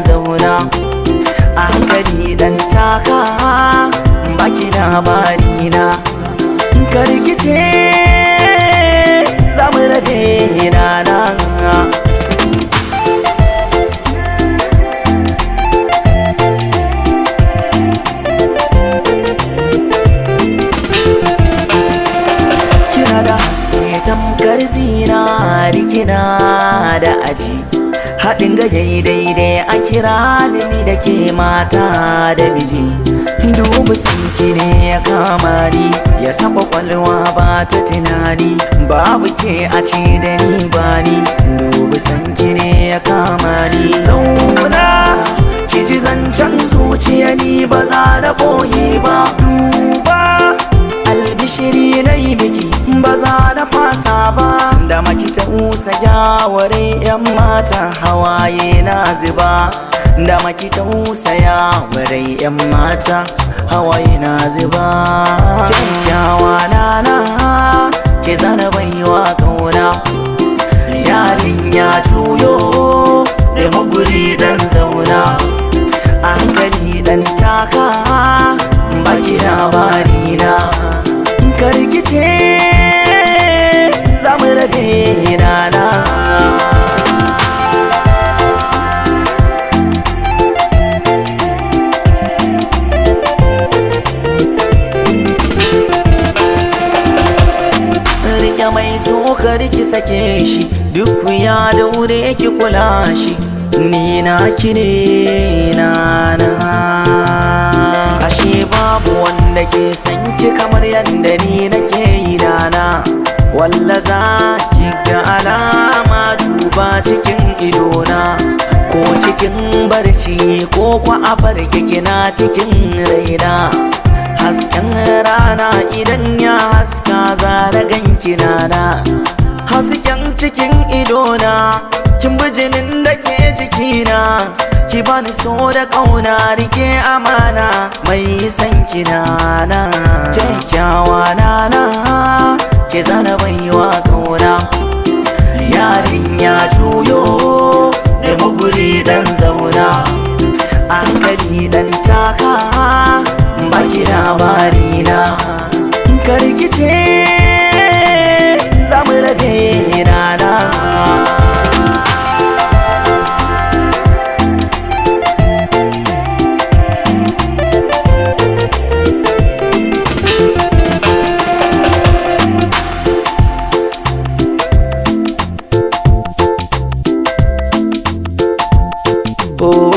zauna a hankali dan taka baki labari na karkice za mu rabe rana. Kina da haske tamkar zinari, kina da aji haɗin ga yayi daidai a kira ni da ke mata da miji. Dubu sanki ne ya kama ni, ya saba kwalwa ba ta tunani, babu ke a ce da ni ba ni. Dubu sanki ne ya kama ni, zauna ki ji zancen zuciya ni ba za na boye ba. Duba albishiri na yi miki ba za na fasa ba, da maki ta usa yaware yan mata hawaye na zuba. Da maki ta usa yaware yan mata hawaye na zuba. Kyakkyawa nana ke zana baiwa kauna, yarin ya juyo da maguri dan zauna a hankali dan taka baki labari na karkice za mu rabe rana. Rike mai so karki sake shi, duk ya daure ki kula shi, ni na ki ne nana. Ashe babu wanda ke san ki kamar yadda ni nake yi nana. Walla za ki ga alama duba cikin idona, ko cikin barci ko kwa a farke kina cikin raina. Hasken rana idan ya haska zara ganki nana, hasken cikin idona kin bi jinin da ke jikina. Ki bani so da kauna rike amana mai san ki nana. Kyakkyawa nana ke zana baiwa kauna, yarin ya juyo da maguri dan zauna a hankali dan taka baki labari na karkice za mu rabe rana. Oh